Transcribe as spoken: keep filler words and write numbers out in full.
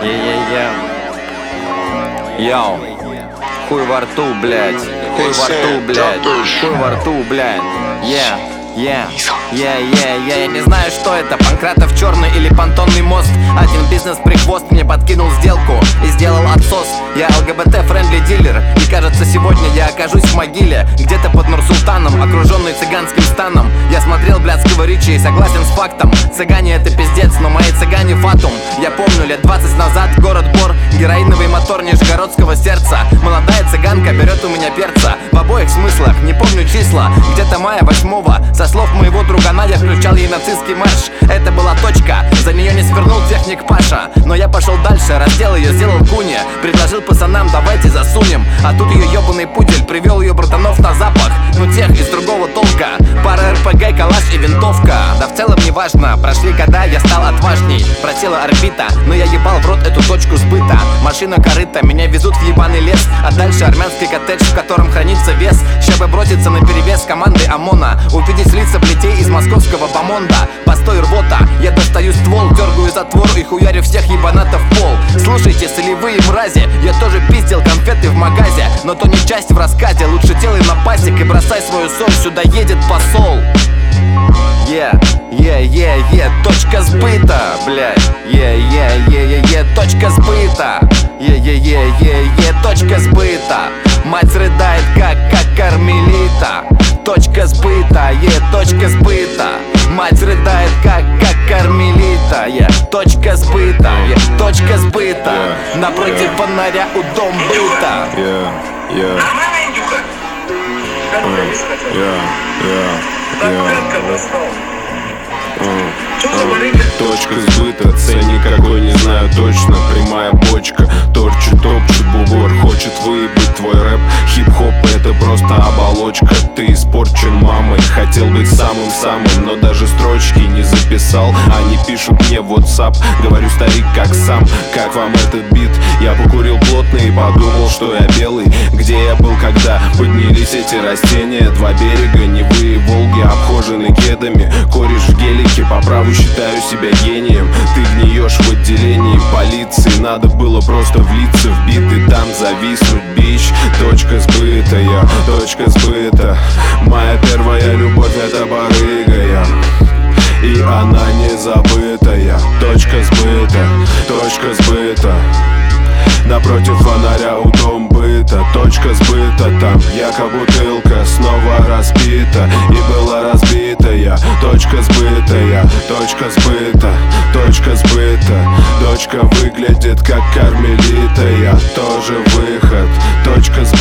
Е-е-е. Йоу. Хуй во рту, блядь. Хуй во рту, блядь. Хуй во рту, блядь. Yeah. Yeah, yeah, yeah, yeah. Я не знаю, что это, Панкратов черный или понтонный мост. Один бизнес-прихвост мне подкинул сделку и сделал отсос. Я ЛГБТ-френдли дилер, и кажется, сегодня я окажусь в могиле, где-то под Нур-Султаном, окруженный цыганским станом. Я смотрел блядского Ричи и согласен с фактом: цыгане это пиздец, но мои цыгане фатум. Я помню, лет двадцать назад город Бор, героиновый мотор нижегородского сердца. Молодая цыганка берет у меня перца в обоих смыслах, не помню числа. Где-то мая восьмого, со слов моего другана, я включал ей нацистский марш. Это была точка, за нее не свернул техник Паша. Но я пошел дальше, раздел ее, сделал куни. Предложил пацанам, давайте засунем. А тут ее ебаный пудель привел ее братанов на запах, ну тех из другого толка. Пара РПГ, калаш и винтовка. Да в целом не важно, прошли года, я стал отважней. Просела орбита, но я ебал в рот эту точку сбыта. Машина корыта, меня везут в ебаный лес, а дальше армянский коттедж, в котором хранится вес. Чтобы броситься на перевес команды ОМОНа, увидеть лица плетей из московского бомонда. Постой, рвота, я достаю ствол, дергаю затвор и хуярю всех ебанатов в пол. Слушайте, солевые мрази, я тоже пиздил конфеты в магазе, но то не часть в рассказе. Лучше делай на пасек и бросай свою соль, сюда едет посол. Yeah, yeah, yeah, yeah, точка сбыта, блядь. Yeah, yeah, yeah, yeah, yeah, точка сбыта. Yeah, yeah, yeah, yeah, yeah, точка сбыта. Мать рыдает, как, как кармелита. Точка сбыта, yeah, точка сбыта. Мать рыдает, как, как кармелита. Yeah, точка сбыта, yeah, точка сбыта. Yeah, напротив yeah. фонаря у дом быта. Yeah, yeah. Uh, yeah, yeah, yeah. Uh, uh, точка сбыта, ценник какой не знаю точно. Прямая бочка, торчит, топчет бугор. Хочет выебать твой рэп, хип-хоп это просто оболочка. Ты испорчен мамой, хотел быть самым-самым, но даже строчки не записал. Они пишут мне в WhatsApp, говорю, старик, как сам. Как вам этот бит? Я покурил плотно и подумал, что я белый. Где я был, когда поднялись эти растения? Два берега, Невы и Волги, обхожены кедами. Кореш в гелике, по праву считаю себя гением. Ты гниешь в отделении полиции. Надо было просто влиться в бит и там зависнуть, бич. Точка сбыта, я, точка сбыта. Моя первая любовь это барыга, я, и она не забытая. Точка сбыта, точка сбыта. Напротив фонаря у дом быта. Точка сбыта, там яко бутылка снова разбита и была разбитая. Точка сбыта, я, точка сбыта, точка сбыта. Дочка выглядит как кармелита, я тоже выход. Точка сбыта.